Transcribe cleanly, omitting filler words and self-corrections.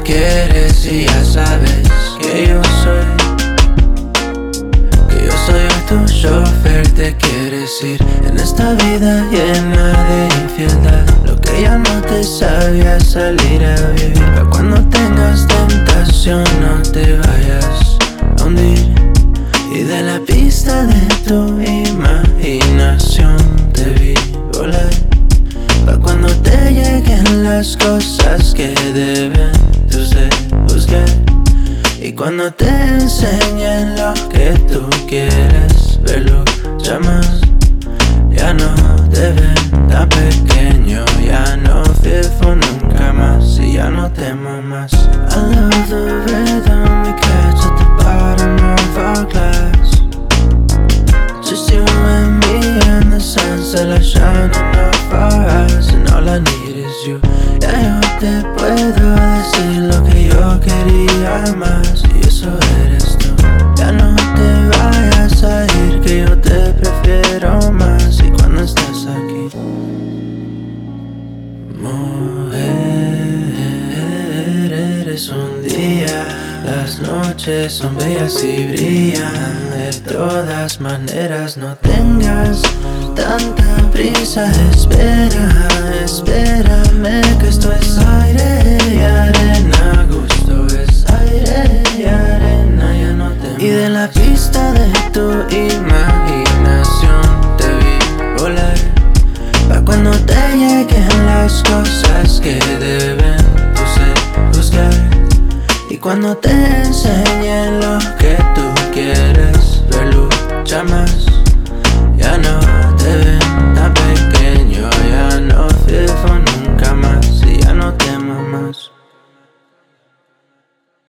quieres y ya sabes que yo soy tu chofer. Te quieres ir en esta vida llena de infidelidad, lo que ya no te sabía salir a vivir. Pero cuando tengas tentación no te vayas a hundir, y de la pista de tu imaginación te vi volar. Pa' cuando te lleguen las cosas que deben tus de buscar, y cuando te enseñen lo que tú quieres verlo, llamas. Ya no te ven tan pequeño, ya no fearful nunca más, y ya no temo más. I love the rhythm we catch at the bottom of our glass. Just you and me and the sunset like shining off our eyes, and all I need is you. Ya yo te puedo decir lo que yo quería más, y eso eres tú. Ya no te vayas a ir, que yo te prefiero más, y cuando estás aquí. Mujer, eres un día, las noches son bellas y brillan de todas maneras. No tengas tanta prisa, espérame, que esto es aire y arena. Gusto es aire y arena, ya no te. Y de la pista de tu imaginación te vi volar. Pa' cuando te lleguen las cosas que deben tu ser buscar, y cuando te enseñen lo